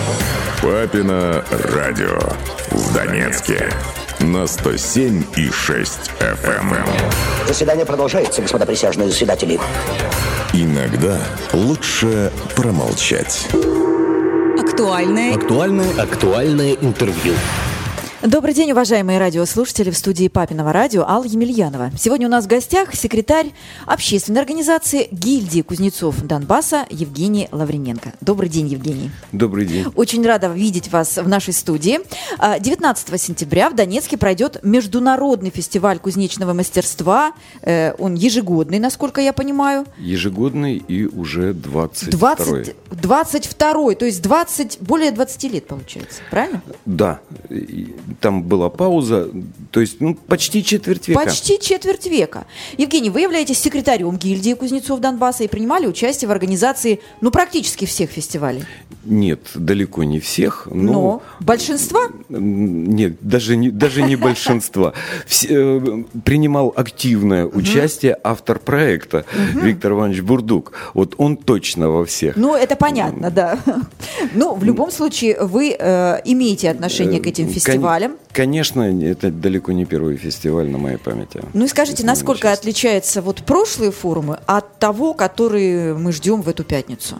Папино радио в Донецке на 107,6 FM. Заседание продолжается, господа присяжные заседатели. Иногда лучше промолчать. Актуальное интервью. Добрый день, уважаемые радиослушатели, в студии Папиного радио Алла Емельянова. Сегодня у нас в гостях секретарь общественной организации гильдии кузнецов Донбасса Евгений Лавриненко. Добрый день, Евгений. Добрый день. Очень рада видеть вас в нашей студии. 19 сентября в Донецке пройдет международный фестиваль кузнечного мастерства. Он ежегодный, насколько я понимаю. Ежегодный и уже 22-й. 22-й, то есть более 20 лет получается, правильно? Да. Там была пауза, то есть почти четверть века. Почти четверть века. Евгений, вы являетесь секретарем гильдии кузнецов Донбасса и принимали участие в организации, практически всех фестивалей. Нет, далеко не всех. Но большинства? Нет, даже не большинства. Принимал активное участие автор проекта Виктор Иванович Бурдук. Вот он точно во всех. Это понятно, да. В любом случае, вы имеете отношение к этим фестивалям. Конечно, это далеко не первый фестиваль на моей памяти. И скажите, насколько отличаются прошлые форумы от того, который мы ждем в эту пятницу?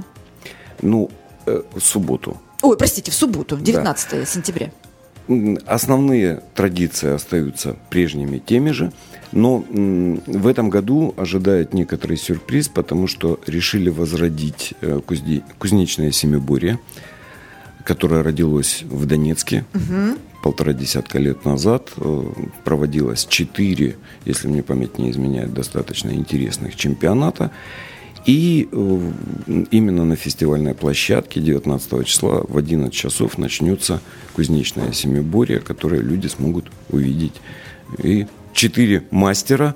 В субботу. В субботу, 19 сентября. Основные традиции остаются прежними теми же, но в этом году ожидает некоторый сюрприз, потому что решили возродить кузнечное семиборье, которое родилось в Донецке 1,5 десятка лет назад. Проводилось 4, если мне память не изменяет, достаточно интересных чемпионата. И именно на фестивальной площадке 19 числа в 11 часов начнется кузнечное семиборье, которое люди смогут увидеть. И 4 мастера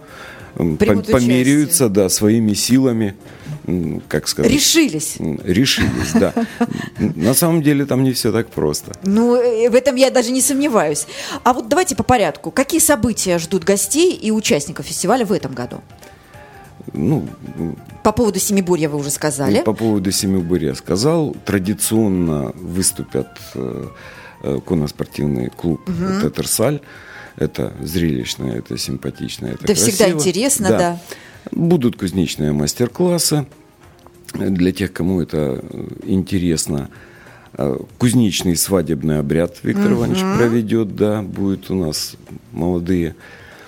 померяются своими силами, как сказать. Решились, да. На самом деле там не все так просто. В этом я даже не сомневаюсь. А давайте по порядку. Какие события ждут гостей и участников фестиваля в этом году? По поводу семиборья вы уже сказали. По поводу семиборья сказал. Традиционно выступят конно-спортивный клуб «Татарсаль». Это зрелищно, это симпатично, это красиво. Всегда интересно, да. Будут кузнечные мастер-классы. Для тех, кому это интересно, кузнечный свадебный обряд Виктор Иванович проведет, да, будет у нас молодые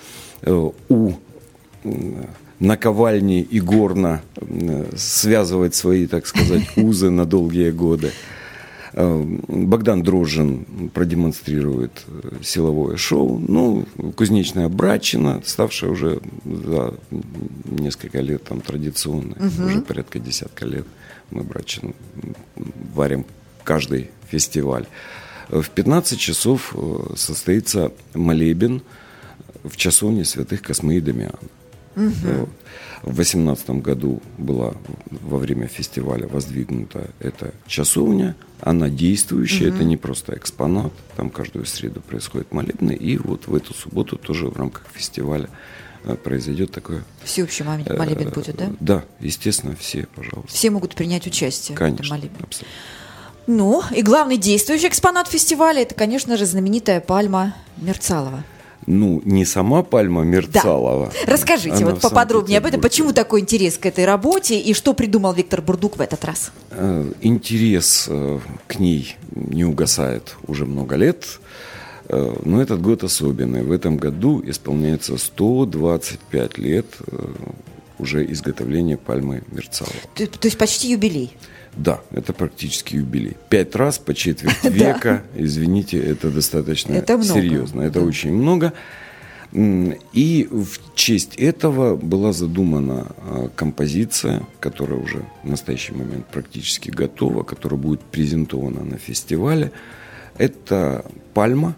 наковальни и горна связывать свои, так сказать, узы на долгие годы. Богдан Дрожжин продемонстрирует силовое шоу. Кузнечная братчина, ставшая уже за несколько лет традиционной, уже порядка десятка лет мы братчину варим каждый фестиваль. В 15 часов состоится молебен в часовне святых Космы и Дамиана. В 2018 году была во время фестиваля воздвигнута эта часовня. Она действующая, это не просто экспонат. Там каждую среду происходит молебны. И в эту субботу тоже в рамках фестиваля произойдет такое... Всеобщий молебен будет, да? Да, естественно, все, пожалуйста. Все могут принять участие в этом молебне. Абсолютно. И главный действующий экспонат фестиваля — это, конечно же, знаменитая пальма Мерцалова. Не сама пальма Мерцалова. Да. Расскажите поподробнее об этом. Почему такой интерес к этой работе и что придумал Виктор Бурдук в этот раз? Интерес к ней не угасает уже много лет, но этот год особенный. В этом году исполняется 125 лет уже изготовления пальмы Мерцалова. То есть почти юбилей? Да, это практически юбилей. 5 раз по четверть века, извините, это достаточно серьезно. Это очень много. И в честь этого была задумана композиция, которая уже в настоящий момент практически готова, которая будет презентована на фестивале. Это пальма,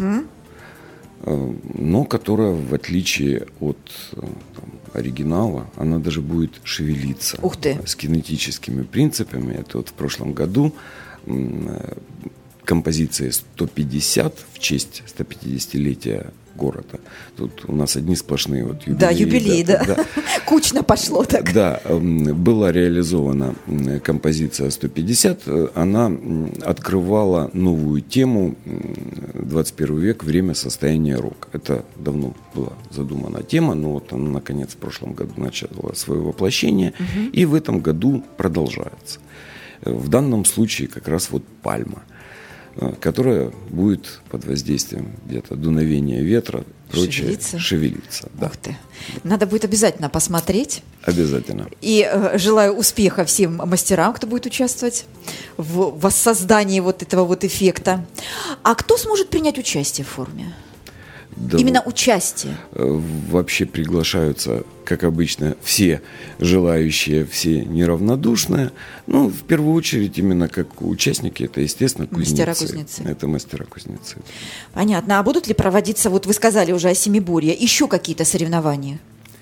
но которая, в отличие от оригинала, она даже будет шевелиться. Ух ты. С кинетическими принципами. Это в прошлом году композиции 150 в честь 150-летия города. Тут у нас одни сплошные вот юбилеи. Да, юбилей, да. Кучно пошло так. Да, была реализована композиция 150. Она открывала новую тему «21 век. Время состояния рок». Это давно была задумана тема, но вот она, наконец, в прошлом году начала свое воплощение, и в этом году продолжается. В данном случае как раз вот «Пальма», которая будет под воздействием где-то дуновения ветра, прочее, шевелиться. Да. Ух ты. Надо будет обязательно посмотреть. Обязательно. И желаю успеха всем мастерам, кто будет участвовать в воссоздании вот этого вот эффекта. А кто сможет принять участие в форуме? Да, именно участие. Вообще приглашаются, как обычно, все желающие, все неравнодушные. Ну, в первую очередь, именно как участники, это, естественно, кузнецы. Мастера-кузнецы. Это мастера-кузнецы. Понятно. А будут ли проводиться, вот вы сказали уже о семиборье, еще какие-то соревнования?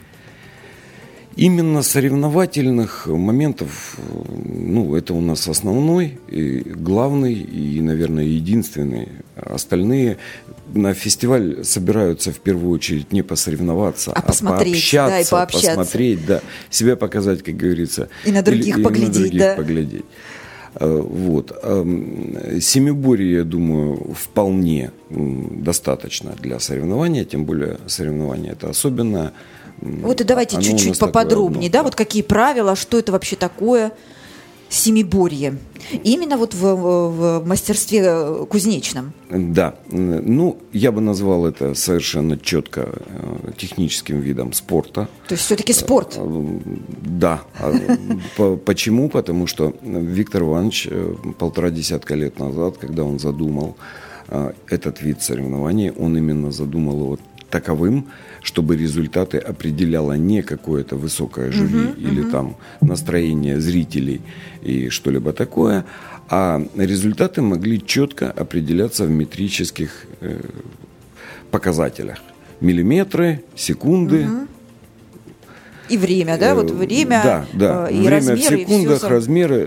Именно соревновательных моментов, ну, это у нас основной, и главный и, наверное, единственный. Остальные на фестиваль собираются в первую очередь не посоревноваться, а пообщаться, да, и пообщаться. Посмотреть, да, себя показать, как говорится. И на других поглядеть. Вот. Семиборье, я думаю, вполне достаточно для соревнования, тем более соревнование это особенное. Вот и давайте чуть-чуть поподробнее, да, вот какие правила, что это вообще такое семиборье, именно вот в мастерстве кузнечном. Да, ну, я бы назвал это совершенно четко техническим видом спорта. То есть все-таки спорт? Да. Почему? Потому что Виктор Иванович 1,5 десятка лет назад, когда он задумал этот вид соревнований, он именно задумал его таковым, чтобы результаты определяло не какое-то высокое жюри или там настроение зрителей и что-либо такое, а результаты могли четко определяться в метрических показателях. Миллиметры, секунды. И время, да? Вот время, да. И время размеры, в секундах, и все... размеры,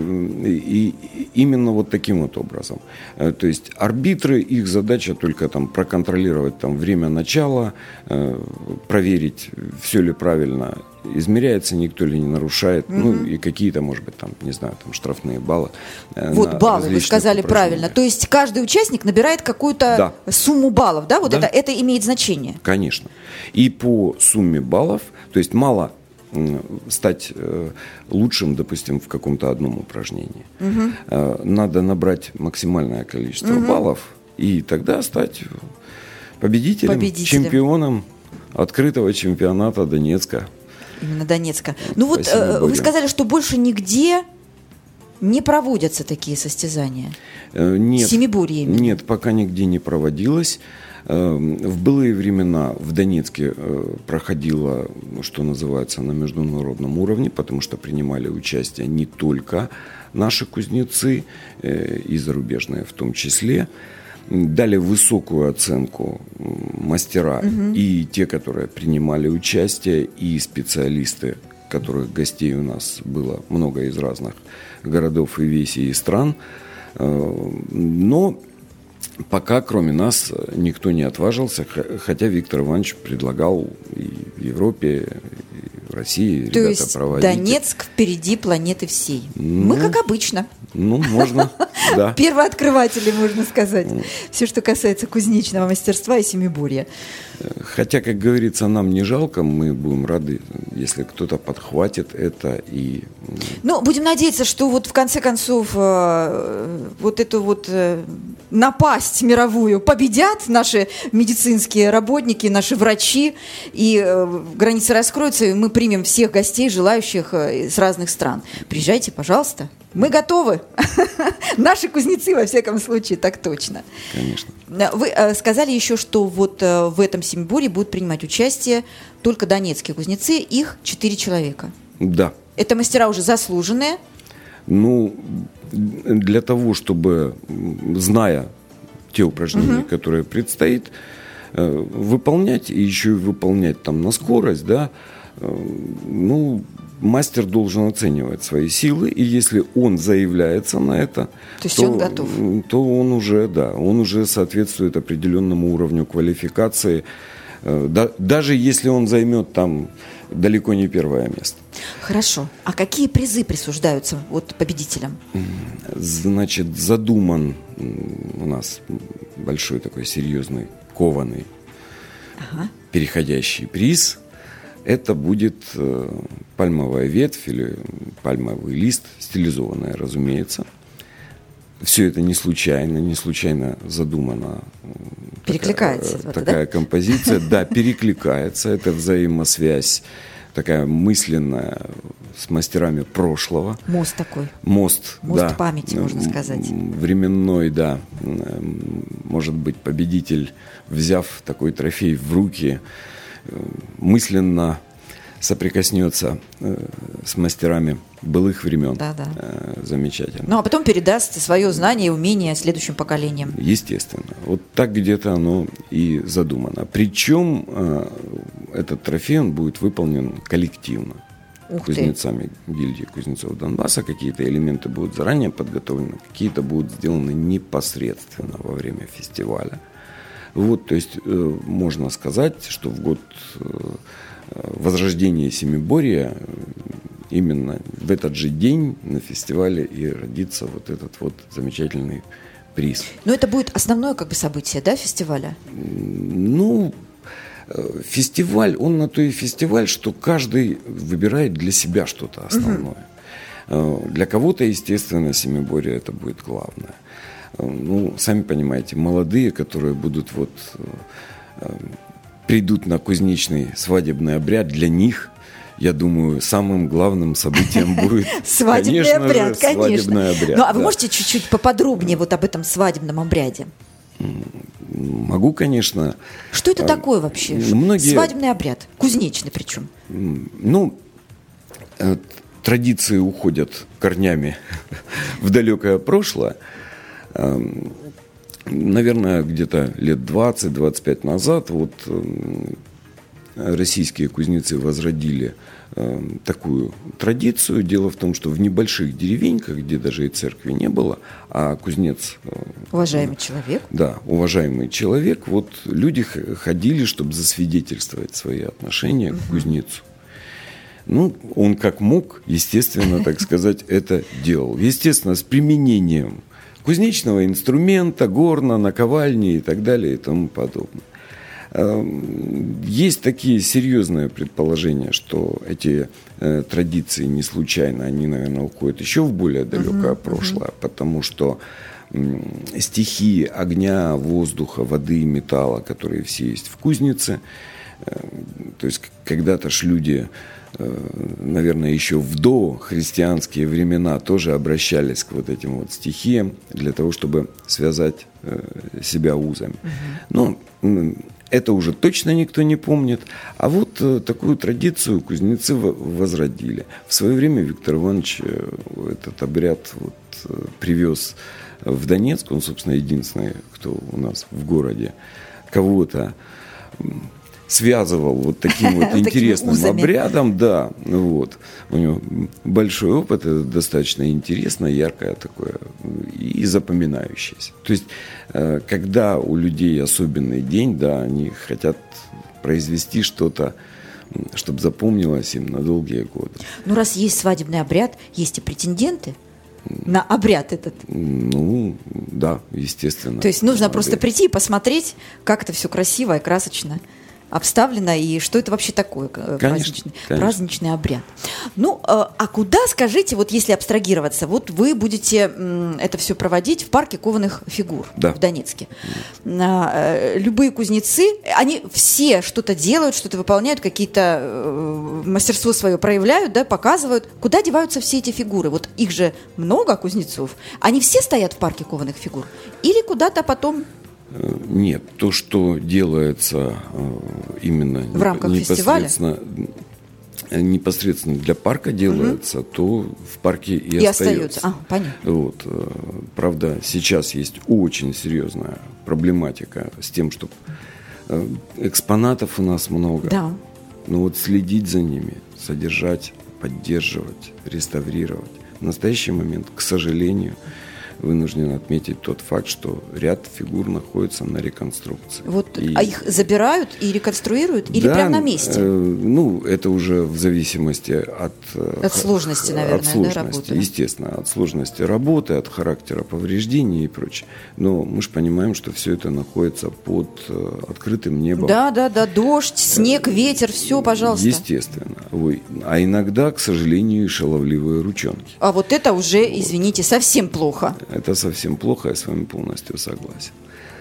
и именно вот таким вот образом. То есть арбитры, их задача только там проконтролировать там время начала, проверить, все ли правильно измеряется, никто ли не нарушает, ну и какие-то, может быть, там, не знаю, там штрафные баллы. Вот баллы, вы сказали правильно. То есть каждый участник набирает какую-то сумму баллов, да? Вот это имеет значение? Конечно. И по сумме баллов, то есть мало стать лучшим, допустим, в каком-то одном упражнении. Надо набрать максимальное количество баллов и тогда стать победителем, чемпионом открытого чемпионата Донецка. Именно Донецка. Ну вот вы сказали, что больше нигде не проводятся такие состязания? Нет, семиборье именно? Нет, пока нигде не проводилось. В былые времена в Донецке проходило, что называется, на международном уровне, потому что принимали участие не только наши кузнецы, и зарубежные в том числе. Дали высокую оценку мастера и те, которые принимали участие, и специалисты, которых гостей у нас было много из разных городов и весей и стран. Но пока, кроме нас, никто не отважился, хотя Виктор Иванович предлагал и в Европе, и в России то ребята проводить. То есть Донецк впереди планеты всей. Мы как обычно. Ну, можно, да. Первооткрыватели, можно сказать. Все, что касается кузнечного мастерства и семиборья. Хотя, как говорится, нам не жалко, мы будем рады, если кто-то подхватит это и... Ну, будем надеяться, что вот в конце концов вот эту вот напасть мировую победят наши медицинские работники, наши врачи, и границы раскроются, и мы примем всех гостей, желающих с разных стран. Приезжайте, пожалуйста. Мы готовы. Наши кузнецы, во всяком случае, так точно. Конечно. Вы сказали еще, что вот в этом семиборье будут принимать участие только донецкие кузнецы, их 4 человека. Да. Это мастера уже заслуженные? Ну, для того, чтобы, зная те упражнения, которые предстоит выполнять, и еще и выполнять там на скорость, да, ну, мастер должен оценивать свои силы, и если он заявляется на это, то он готов. То он уже соответствует определенному уровню квалификации, даже если он займет там далеко не первое место. Хорошо. А какие призы присуждаются победителям? Значит, задуман у нас большой такой серьезный кованый переходящий приз. Это будет пальмовая ветвь или пальмовый лист, стилизованная, разумеется. Все это не случайно задумано. Перекликается. Такая композиция, да, перекликается. Это взаимосвязь такая мысленная с мастерами прошлого. Мост такой. Мост да. Памяти, можно сказать. Временной, да. Может быть, победитель, взяв такой трофей в руки, мысленно соприкоснется с мастерами былых времен. Да. Замечательно. Ну, а потом передаст свое знание и умение следующим поколениям. Естественно. Вот так где-то оно и задумано. Причем этот трофей, он будет выполнен коллективно. Кузнецами гильдии кузнецов Донбасса. Какие-то элементы будут заранее подготовлены, какие-то будут сделаны непосредственно во время фестиваля. Вот, то есть можно сказать, что в год возрождения Семиборья именно в этот же день на фестивале и родится вот этот вот замечательный приз. Но это будет основное событие, да, фестиваля? Ну, фестиваль, он на то и фестиваль, что каждый выбирает для себя что-то основное. Для кого-то, естественно, Семиборье это будет главное. Ну, сами понимаете, молодые, которые придут на кузнечный свадебный обряд, для них, я думаю, самым главным событием будет, свадебный обряд. Свадебный обряд. Ну, а вы можете чуть-чуть поподробнее об этом свадебном обряде? Могу, конечно. Что это такое вообще? Свадебный обряд, кузнечный причем. Ну, традиции уходят корнями в далекое прошлое. Наверное, где-то лет 20-25 назад российские кузнецы возродили такую традицию. Дело в том, что в небольших деревеньках, где даже и церкви не было, а кузнец... Уважаемый человек. Да, уважаемый человек. Люди ходили, чтобы засвидетельствовать свои отношения к кузнецу. Ну, он как мог, естественно, так сказать, это делал. Естественно, с применением кузнечного инструмента, горна, наковальни и так далее и тому подобное. Есть такие серьезные предположения, что эти традиции не случайно, они, наверное, уходят еще в более далекое прошлое, потому что стихии огня, воздуха, воды, металла, которые все есть в кузнице, то есть когда-то ж люди, наверное, еще в дохристианские времена тоже обращались к этим стихиям для того, чтобы связать себя узами. Но это уже точно никто не помнит. А такую традицию кузнецы возродили. В свое время Виктор Иванович этот обряд привез в Донецк. Он, собственно, единственный, кто у нас в городе кого-то связывал таким интересным обрядом, да, у него большой опыт, это достаточно интересно, яркое такое и запоминающееся. То есть, когда у людей особенный день, да, они хотят произвести что-то, чтобы запомнилось им на долгие годы. Ну, раз есть свадебный обряд, есть и претенденты на обряд этот. Ну, да, естественно. То есть нужно просто прийти и посмотреть, как это все красиво и красочно обставлено, и что это вообще такое, праздничный обряд. Ну, а куда, скажите, если абстрагироваться, вы будете это все проводить в парке кованых фигур в Донецке. Любые кузнецы, они все что-то делают, что-то выполняют, какие-то мастерство свое проявляют, да, показывают. Куда деваются все эти фигуры? Их же много кузнецов. Они все стоят в парке кованых фигур? Или куда-то потом... Нет, то, что делается именно в рамках фестиваля, непосредственно для парка делается, то в парке и остается. Понятно. Правда, сейчас есть очень серьезная проблематика с тем, что экспонатов у нас много. Да. Но следить за ними, содержать поддерживать, реставрировать. В настоящий момент, к сожалению, вынужден отметить тот факт, что ряд фигур находится на реконструкции. А их забирают и реконструируют или прямо на месте? Это уже в зависимости от сложности, наверное, от сложности, работы. Естественно, от сложности работы, от характера повреждений и прочее. Но мы же понимаем, что все это находится под открытым небом. Да, дождь, снег, ветер, все, пожалуйста. Естественно. А иногда, к сожалению, и шаловливые ручонки. А вот это уже, извините, совсем плохо. Это совсем плохо, я с вами полностью согласен.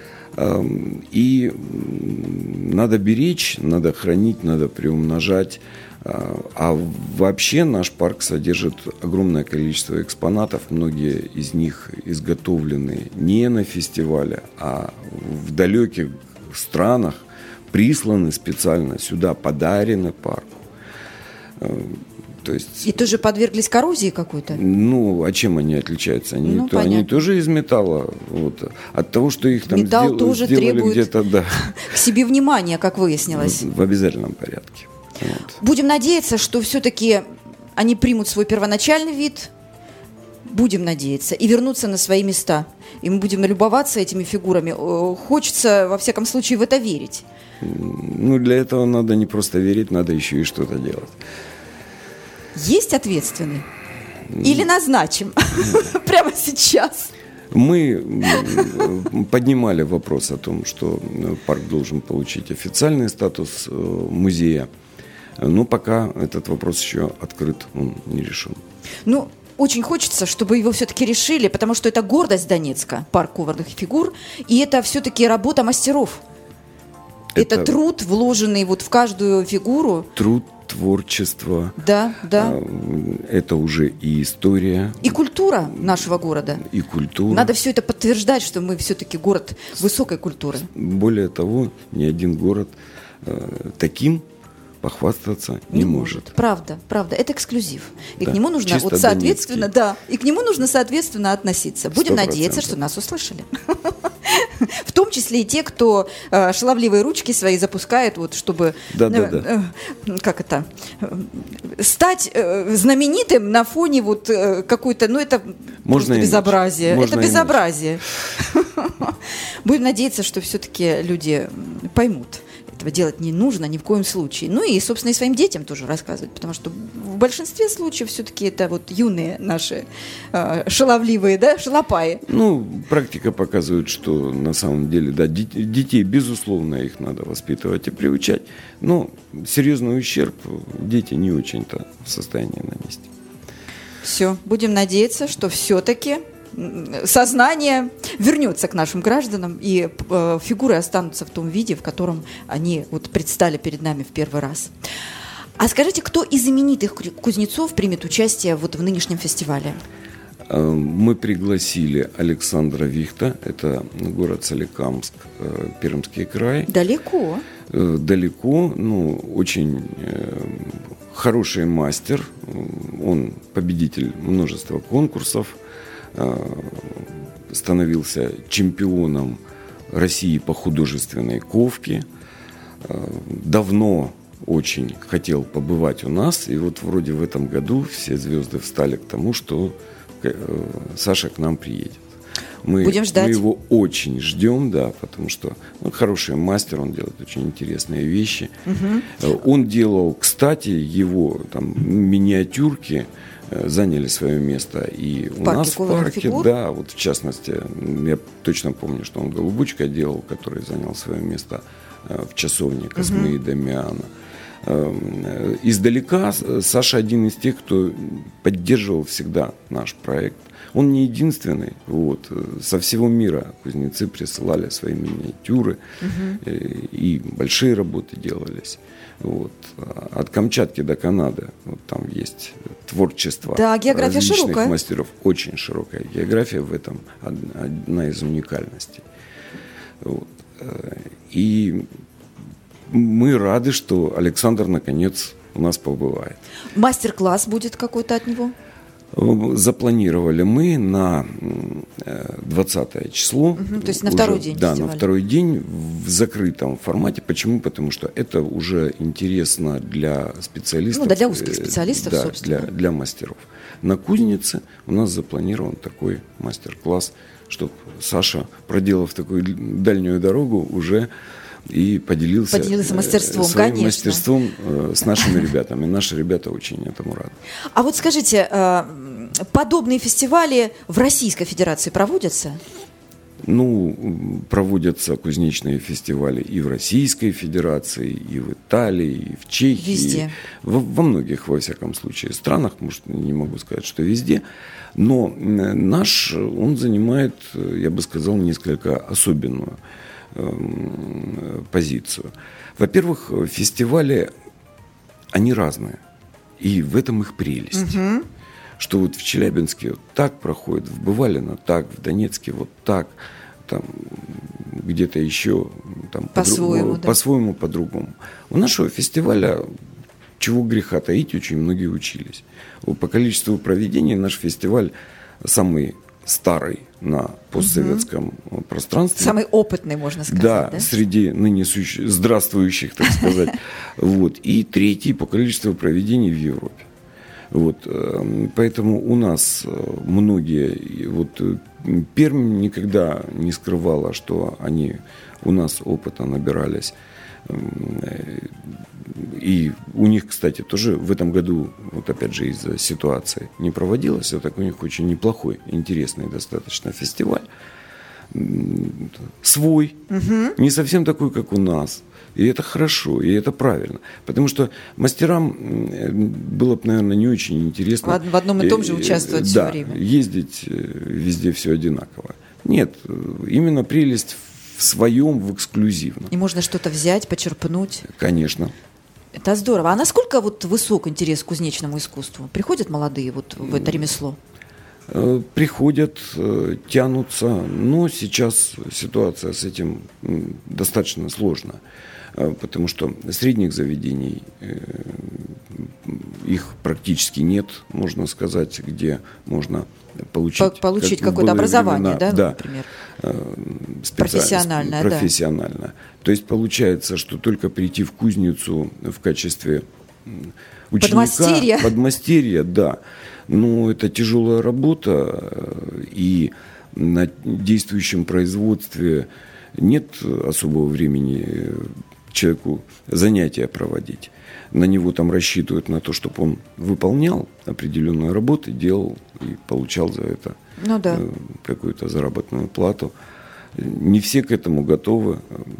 И надо беречь, надо хранить, надо приумножать. А вообще наш парк содержит огромное количество экспонатов. Многие из них изготовлены не на фестивале, а в далеких странах, присланы специально сюда, подарены парку. То есть, и тоже подверглись коррозии какой-то? А чем они отличаются? Они тоже из металла. От того, что их там металл тоже сделали требует где-то, к себе внимания, как выяснилось. В обязательном порядке. Будем надеяться, что все-таки они примут свой первоначальный вид. Будем надеяться. И вернутся на свои места. И мы будем налюбоваться этими фигурами. Хочется, во всяком случае, в это верить. Для этого надо не просто верить, надо еще и что-то делать. Есть ответственный? Или назначим? Прямо сейчас? Мы поднимали вопрос о том, что парк должен получить официальный статус музея. Но пока этот вопрос еще открыт, он не решен. Очень хочется, чтобы его все-таки решили, потому что это гордость Донецка, парк кованых фигур, и это все-таки работа мастеров. Это труд, вложенный в каждую фигуру. Труд, творчество. Да. Это уже и история. И культура нашего города. И культура. Надо все это подтверждать, что мы все-таки город высокой культуры. Более того, ни один город таким похвастаться не может. Правда. Это эксклюзив. И к нему нужно соответственно, и к нему нужно соответственно относиться. Будем 100%. Надеяться, что нас услышали. В том числе и те, кто шаловливые ручки свои запускает, чтобы стать знаменитым на фоне какой-то, это можно безобразие. Можно это безобразие. Будем надеяться, что все-таки люди поймут. Этого делать не нужно ни в коем случае. И, собственно, и своим детям тоже рассказывать, потому что в большинстве случаев все-таки это юные наши шаловливые, шалопаи. Практика показывает, что на самом деле, детей, безусловно, их надо воспитывать и приучать, но серьезный ущерб дети не очень-то в состоянии нанести. Все, будем надеяться, что все-таки сознание вернется к нашим гражданам, и фигуры останутся в том виде, в котором они предстали перед нами в первый раз. А скажите, кто из знаменитых кузнецов примет участие в нынешнем фестивале? Мы пригласили Александра Вихта, это город Соликамск, Пермский край. Далеко? Далеко, очень хороший мастер, он победитель множества конкурсов, становился чемпионом России по художественной ковке, давно очень хотел побывать у нас, и вроде в этом году все звезды встали к тому, что Саша к нам приедет. Будем ждать. Мы его очень ждем, потому что он хороший мастер, он делает очень интересные вещи. Угу. Он делал, кстати, его миниатюрки заняли свое место и у нас в парке, в частности, я точно помню, что он голубочка делал, который занял свое место в часовне Космы и Дамиана. Издалека Саша один из тех, кто поддерживал всегда наш проект. Он не единственный. Со всего мира кузнецы присылали свои миниатюры, и большие работы делались. От Камчатки до Канады там есть творчество различных широкая. Мастеров. Очень широкая география, в этом одна из уникальностей. И мы рады, что Александр наконец у нас побывает. Мастер-класс будет какой-то от него? Запланировали мы на 20 число. То есть на второй день Да, фестиваля. на второй день в закрытом формате. Почему? Потому что это уже интересно для специалистов. Для узких специалистов, да, собственно. для мастеров. На Кузнице у нас запланирован такой мастер-класс, чтобы Саша, проделав такую дальнюю дорогу, уже и поделился мастерством, своим конечно. мастерством с нашими ребятами. Наши ребята очень этому рады. А вот скажите, подобные фестивали в Российской Федерации проводятся? Проводятся кузнечные фестивали и в Российской Федерации, и в Италии, и в Чехии. Везде. Во многих, во всяком случае, странах, может, не могу сказать, что везде. Но наш, он занимает, я бы сказал, несколько особенную позицию. Во-первых, фестивали, они разные. И в этом их прелесть. Что вот в Челябинске вот так проходит, в Бывалино так, в Донецке вот так, там где-то еще там, по-своему, по-другому. У нашего фестиваля, чего греха таить, очень многие учились. По количеству проведений наш фестиваль самый старый на постсоветском пространстве. Самый опытный, можно сказать. Да, среди ныне здравствующих, так сказать. И третий по количеству проведений в Европе. Поэтому у нас многие, Пермь никогда не скрывала, что они у нас опыта набирались. И у них, кстати, тоже в этом году, опять же, из-за ситуации не проводилось, так у них очень неплохой, интересный достаточно фестиваль. Свой, не совсем такой, как у нас. И это хорошо, и это правильно. Потому что мастерам было бы, наверное, не очень интересно. В одном и том же участвовать все время. Ездить везде все одинаково. Нет, именно прелесть в своем, в эксклюзивном. И можно что-то взять, почерпнуть. Конечно. Это здорово. А насколько высок интерес к кузнечному искусству? Приходят молодые в это ремесло? Приходят, тянутся, но сейчас ситуация с этим достаточно сложна, потому что средних заведений их практически нет, можно сказать, где можно получить какое-то образование, например? Профессиональное. Да. То есть получается, что только прийти в кузницу в качестве ученика, подмастерья, да. Но это тяжелая работа, и на действующем производстве нет особого времени человеку занятия проводить. На него там рассчитывают на то, чтобы он выполнял определенную работу, делал и получал за это какую-то заработную плату. Не все к этому готовы.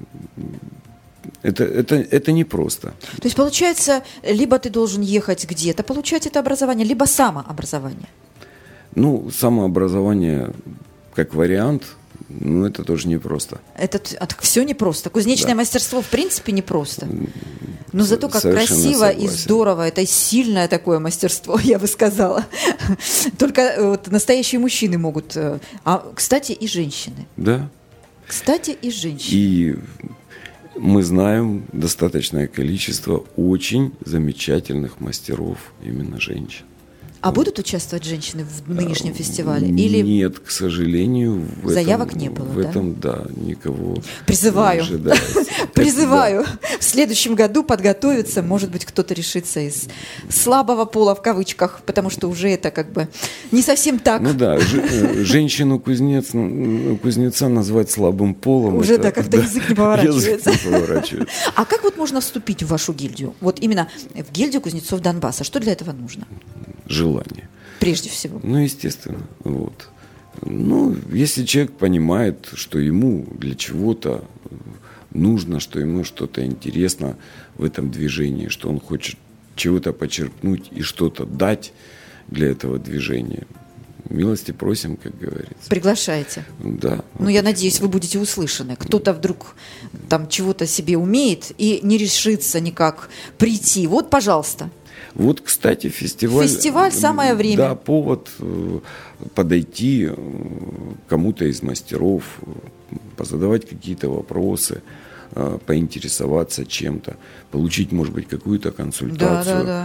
Это непросто. То есть, получается, либо ты должен ехать где-то, получать это образование, либо самообразование. Самообразование как вариант, это тоже непросто. Это все непросто. Кузнечное мастерство, в принципе, непросто. Но зато как красиво и здорово, это сильное такое мастерство, я бы сказала. Только настоящие мужчины могут. Кстати, и женщины. Да. Кстати, и женщины. И мы знаем достаточное количество очень замечательных мастеров, именно женщин. А будут участвовать женщины в нынешнем фестивале? Или... Нет, к сожалению. Заявок не было, в этом, никого. Призываю. Призываю. В следующем году подготовиться. Может быть, кто-то решится из слабого пола, в кавычках, потому что уже это не совсем так. Женщину-кузнеца назвать слабым полом. Уже как-то язык не поворачивается. А как можно вступить в вашу гильдию? Именно в гильдию кузнецов Донбасса. Что для этого нужно? Желание. Прежде всего. Естественно. Если человек понимает, что ему для чего-то нужно, что ему что-то интересно в этом движении, что он хочет чего-то почерпнуть и что-то дать для этого движения, милости просим, как говорится. Приглашайте. Да. Я надеюсь, вы будете услышаны. Кто-то вдруг там чего-то себе умеет и не решится никак прийти. Пожалуйста. Кстати, фестиваль... Фестиваль самое время. Да, повод подойти к кому-то из мастеров, позадавать какие-то вопросы, поинтересоваться чем-то, получить, может быть, какую-то консультацию,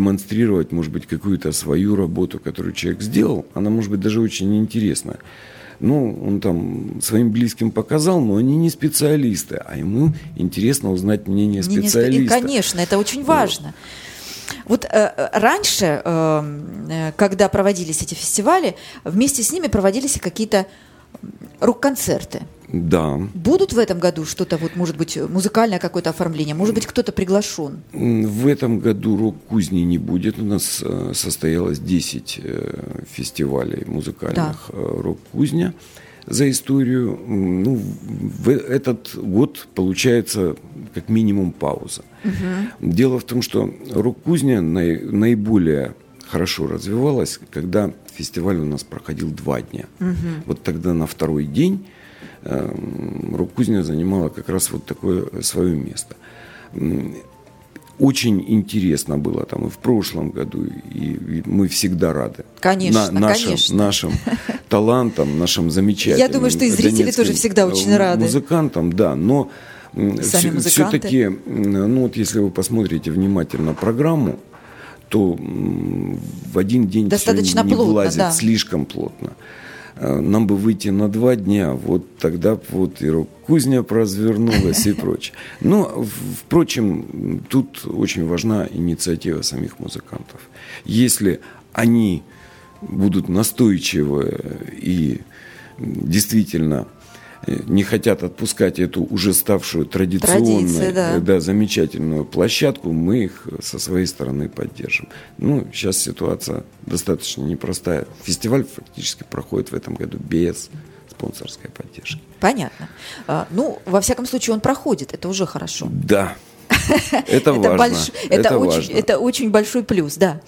продемонстрировать, может быть, какую-то свою работу, которую человек сделал. Она, может быть, даже очень интересная. Ну, он там своим близким показал, но они не специалисты, а ему интересно узнать мнение специалиста. Конечно, это очень важно. Вот раньше, когда проводились эти фестивали, вместе с ними проводились и какие-то рок-концерты. Да. Будут в этом году что-то, вот, может быть, музыкальное какое-то оформление? Может быть, кто-то приглашен? В этом году рок-кузни не будет. У нас состоялось 10 фестивалей музыкальных, да. Рок-кузня за историю. Ну, в этот год получается как минимум пауза. Угу. Дело в том, что рок-кузня наиболее хорошо развивалась, когда фестиваль у нас проходил 2 дня. Угу. Вот тогда на второй день рок-кузня занимала как раз вот такое свое место. Очень интересно было там и в прошлом году, и мы всегда рады. Конечно, нашим талантам, нашим замечательным. Я думаю, что и зрители тоже всегда очень рады. Музыкантам, да, но все-таки, ну вот если вы посмотрите внимательно программу, то в один день достаточно не плотно, влазит, да. Слишком плотно. Нам бы выйти на 2 дня, вот тогда вот и рок-кузня развернулась и прочее. Но, впрочем, тут очень важна инициатива самих музыкантов. Если они будут настойчивы и действительно не хотят отпускать эту уже ставшую традиционную, да, замечательную площадку, мы их со своей стороны поддержим. Ну, сейчас ситуация достаточно непростая. Фестиваль фактически проходит в этом году без спонсорской поддержки. Понятно. Ну, во всяком случае, он проходит, это уже хорошо. Да, это важно. Это очень большой плюс, да.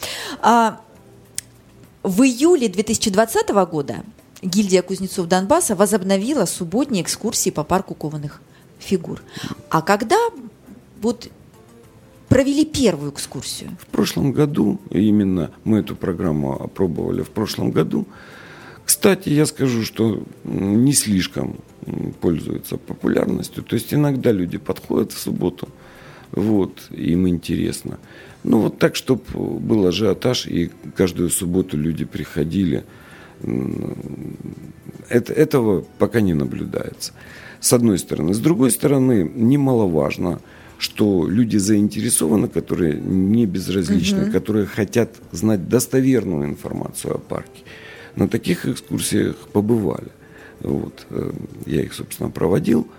В июле 2020 года гильдия кузнецов Донбасса возобновила субботние экскурсии по парку кованых фигур. А когда вот провели первую экскурсию? В прошлом году, именно мы эту программу опробовали в прошлом году. Кстати, я скажу, что не слишком пользуется популярностью. То есть иногда люди подходят в субботу, вот, им интересно. Ну вот так, чтобы был ажиотаж, и каждую субботу люди приходили. Этого пока не наблюдается, с одной стороны. С другой стороны, немаловажно, что люди заинтересованы, которые не безразличны, которые хотят знать достоверную информацию о парке. На таких экскурсиях побывали. Вот. Я их, собственно, проводил.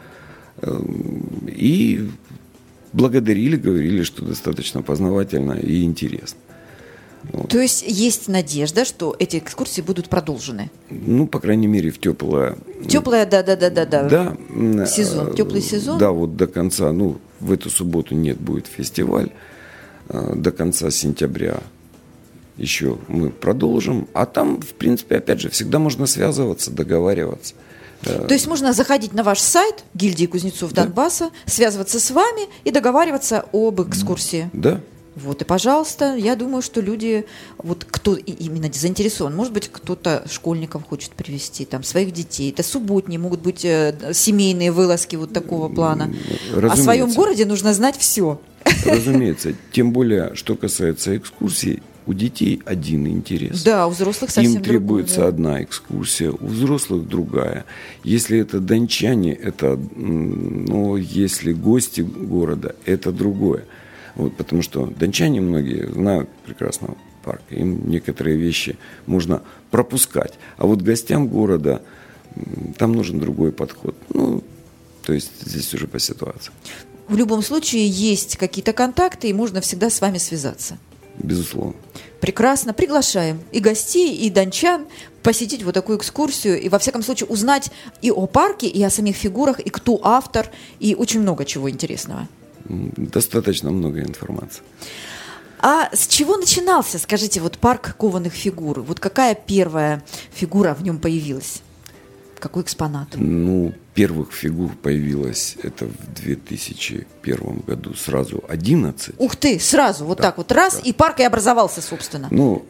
И благодарили, говорили, что достаточно познавательно и интересно. Вот. То есть есть надежда, что эти экскурсии будут продолжены? Ну, по крайней мере, в теплое... Теплое, да. Сезон, теплый сезон? Да, вот до конца, ну, в эту субботу будет фестиваль. До конца сентября еще мы продолжим. А там, в принципе, опять же, всегда можно связываться, договариваться. То есть можно заходить на ваш сайт гильдии кузнецов Донбасса, связываться с вами и договариваться об экскурсии? Да. Вот, и, пожалуйста, я думаю, что люди, вот кто именно заинтересован, может быть, кто-то школьников хочет привезти, там, своих детей, это субботние, могут быть семейные вылазки вот такого плана. Разумеется. О своем городе нужно знать все. Разумеется, тем более, что касается экскурсий, у детей один интерес. Да, у взрослых совсем им требуется одна экскурсия, у взрослых другая. Если это дончане, это, ну, если гости города, это другое. Вот, потому что дончане многие знают прекрасно парк, им некоторые вещи можно пропускать. А вот гостям города там нужен другой подход. Ну, то есть здесь уже по ситуации. В любом случае есть какие-то контакты, и можно всегда с вами связаться. Безусловно. Прекрасно. Приглашаем и гостей, и дончан посетить вот такую экскурсию, и во всяком случае узнать и о парке, и о самих фигурах, и кто автор, и очень много чего интересного. Достаточно много информации. А с чего начинался, скажите, вот парк кованых фигур? Вот какая первая фигура в нем появилась? Какой экспонат? Ну, первых фигур появилось это в 2001 году, сразу 11. Ух ты, сразу, вот да, так вот раз, да. И парк и образовался, собственно. Ну,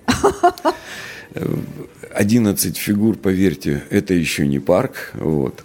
11 фигур, поверьте, это еще не парк, вот.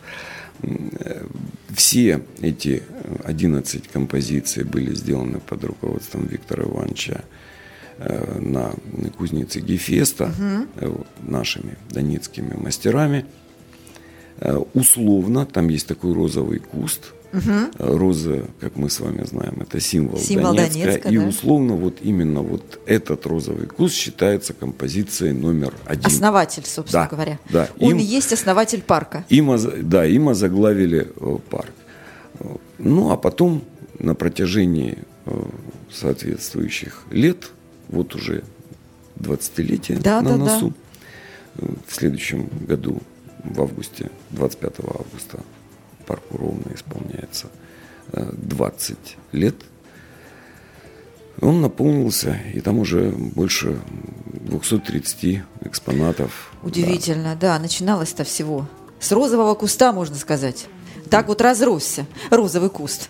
Все эти 11 композиций были сделаны под руководством Виктора Ивановича на кузнице Гефеста, нашими донецкими мастерами. Условно, там есть такой розовый куст. Роза, как мы с вами знаем, это символ Донецка. И условно вот именно вот этот розовый куст считается композицией номер 1. Основатель, собственно говоря. Да. Он и есть основатель парка. Им озаглавили парк. Ну, а потом на протяжении соответствующих лет, вот уже 20-летие на носу, в следующем году, в августе, 25 августа, парку ровно исполняется 20 лет. Он наполнился, и там уже больше 230 экспонатов. Удивительно, да. Начиналось-то всего с розового куста, можно сказать. Так вот разросся розовый куст.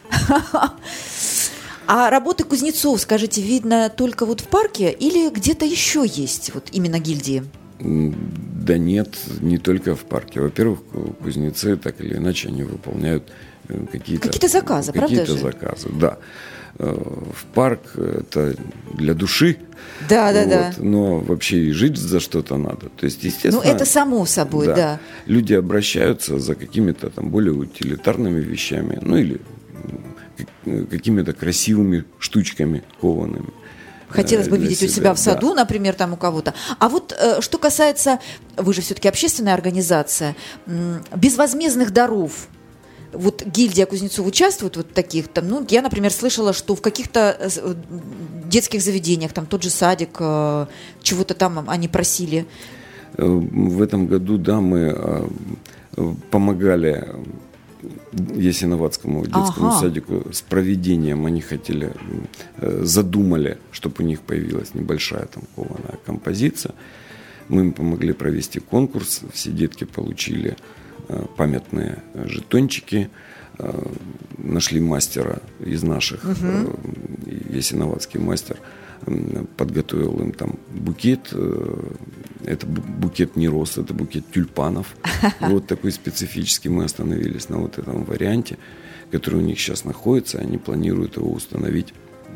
А работы кузнецов, скажите, видно только вот в парке или где-то еще есть вот именно гильдии? Да нет, не только в парке. Во-первых, кузнецы так или иначе они выполняют какие-то заказы, правда же? Какие-то заказы, да. В парк это для души. Да. Но вообще и жить за что-то надо. То есть, естественно. Ну, это само собой, да. Люди обращаются за какими-то там более утилитарными вещами, ну или какими-то красивыми штучками коваными. Хотелось бы видеть у себя в саду, например, там у кого-то. А вот что касается, вы же все-таки общественная организация, безвозмездных даров. Вот гильдия кузнецов участвует вот в таких там, ну, я, например, слышала, что в каких-то детских заведениях, там тот же садик, чего-то там они просили. В этом году, да, мы помогали Ясиноватскому детскому садику с проведением. Они задумали, чтобы у них появилась небольшая там кованая композиция. Мы им помогли провести конкурс. Все детки получили памятные жетончики. Нашли мастера из наших. Ясиноватский мастер подготовил им там букет. Это букет не роз, это букет тюльпанов. Вот такой специфический. Мы остановились на вот этом варианте, который у них сейчас находится. Они планируют его установить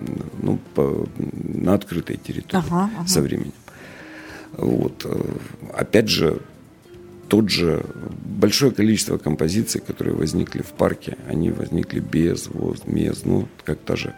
на открытой территории со временем. Вот. Опять же, тот же большое количество композиций, которые возникли в парке, они возникли безвозмездно, как та же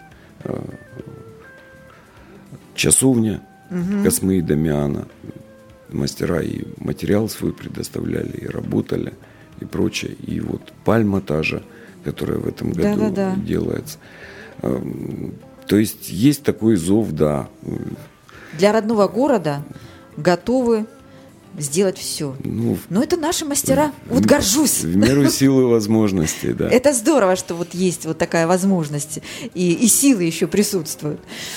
часовня Космы и Дамиана. Мастера и материал свой предоставляли, и работали, и прочее. И вот пальма та же, которая в этом году делается. То есть такой зов, да. Для родного города готовы сделать все. Но это наши мастера. Вот горжусь. В меру силы и возможностей, да. Это здорово, что вот есть вот такая возможность. И силы еще присутствуют.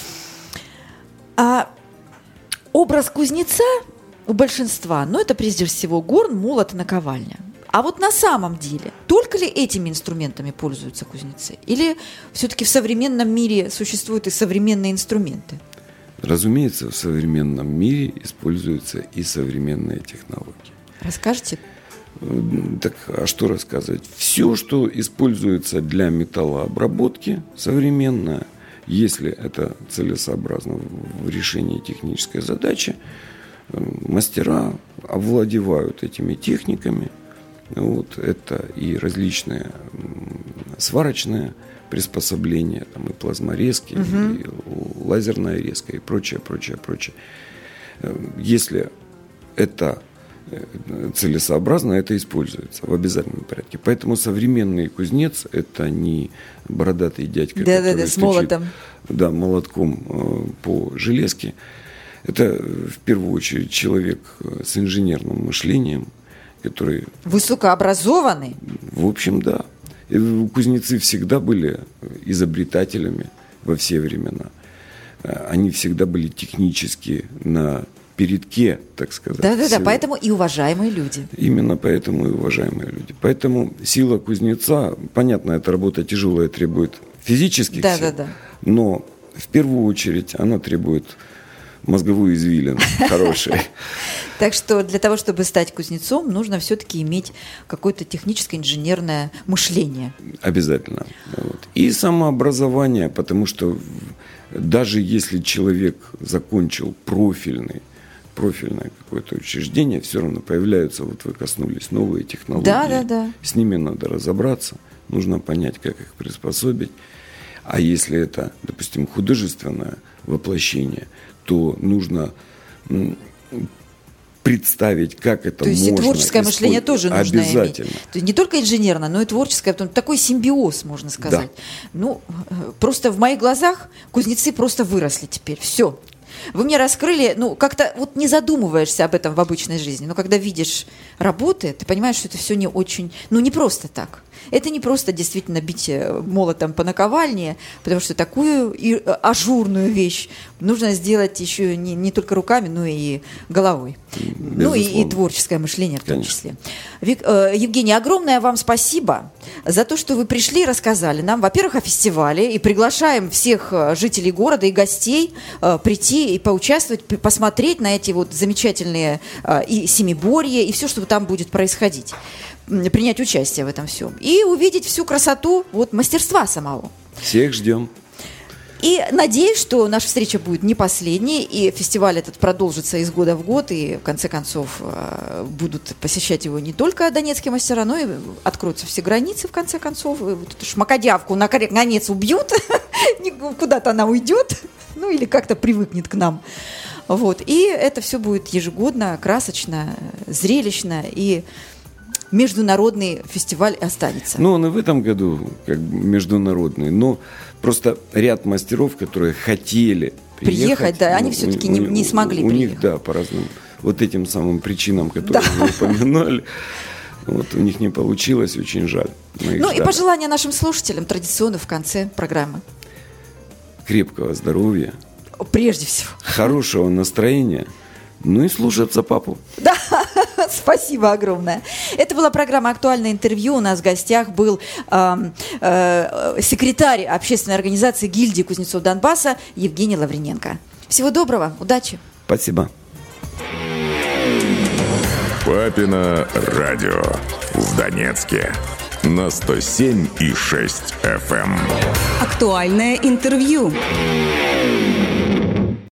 А образ кузнеца у большинства, это прежде всего горн, молот и наковальня. А вот на самом деле, только ли этими инструментами пользуются кузнецы? Или все-таки в современном мире существуют и современные инструменты? Разумеется, в современном мире используются и современные технологии. Расскажете? Так, а что рассказывать? Все, что используется для металлообработки, современное, если это целесообразно в решении технической задачи, мастера овладевают этими техниками. Вот, это и различные сварочные приспособления, там, и плазморезки, и лазерная резка, и прочее. Если это целесообразно, это используется в обязательном порядке. Поэтому современный кузнец – это не бородатый дядька, который с молотом. Да, молотком по железке. Это в первую очередь человек с инженерным мышлением, который… Высокообразованный? В общем, да. И кузнецы всегда были изобретателями во все времена. Они всегда были технически на передке, так сказать. Да, поэтому и уважаемые люди. Именно поэтому и уважаемые люди. Поэтому сила кузнеца, понятно, эта работа тяжелая, требует физических сил, но в первую очередь она требует мозговую извилину хорошей. Так что для того, чтобы стать кузнецом, нужно все-таки иметь какое-то техническое инженерное мышление. Обязательно. И самообразование, потому что даже если человек закончил профильный профильное какое-то учреждение, все равно появляются, вот вы коснулись, новые технологии. Да. С ними надо разобраться, нужно понять, как их приспособить. А если это, допустим, художественное воплощение, то нужно представить, как это можно. То есть и творческое мышление тоже нужно обязательно иметь. То есть не только инженерное, но и творческое. Такой симбиоз, можно сказать. Да. Ну, просто в моих глазах кузнецы просто выросли теперь. Все. Вы мне раскрыли, ну, как-то вот не задумываешься об этом в обычной жизни, но когда видишь работы, ты понимаешь, что это все не очень, ну, не просто так. Это не просто действительно бить молотом по наковальне, потому что такую и ажурную вещь нужно сделать еще не только руками, но и головой. Безусловно. Ну и творческое мышление в том числе. Евгений, огромное вам спасибо за то, что вы пришли и рассказали нам, во-первых, о фестивале, и приглашаем всех жителей города и гостей прийти и поучаствовать, посмотреть на эти вот замечательные и семиборья, и все, что там будет происходить. Принять участие в этом всем. И увидеть всю красоту вот, мастерства самого. Всех ждем. И надеюсь, что наша встреча будет не последней, и фестиваль этот продолжится из года в год, и в конце концов будут посещать его не только донецкие мастера, но и откроются все границы в конце концов. И вот эту шмакодявку наконец убьют, куда-то она уйдет, ну или как-то привыкнет к нам. Вот. И это все будет ежегодно, красочно, зрелищно, и международный фестиваль останется. Ну, он и в этом году как бы международный, но просто ряд мастеров, которые хотели приехать, да, они все-таки не смогли приехать. У них, да, по разным вот этим самым причинам, которые вы упоминали, вот у них не получилось, очень жаль. Ну и пожелания нашим слушателям традиционно в конце программы. Крепкого здоровья. Прежде всего. Хорошего настроения. Ну и слушаться папу. Да, спасибо огромное. Это была программа «Актуальное интервью». У нас в гостях был секретарь общественной организации гильдии кузнецов Донбасса Евгений Лавриненко. Всего доброго, удачи. Спасибо. Папино радио в Донецке на 107,6 FM. Актуальное интервью.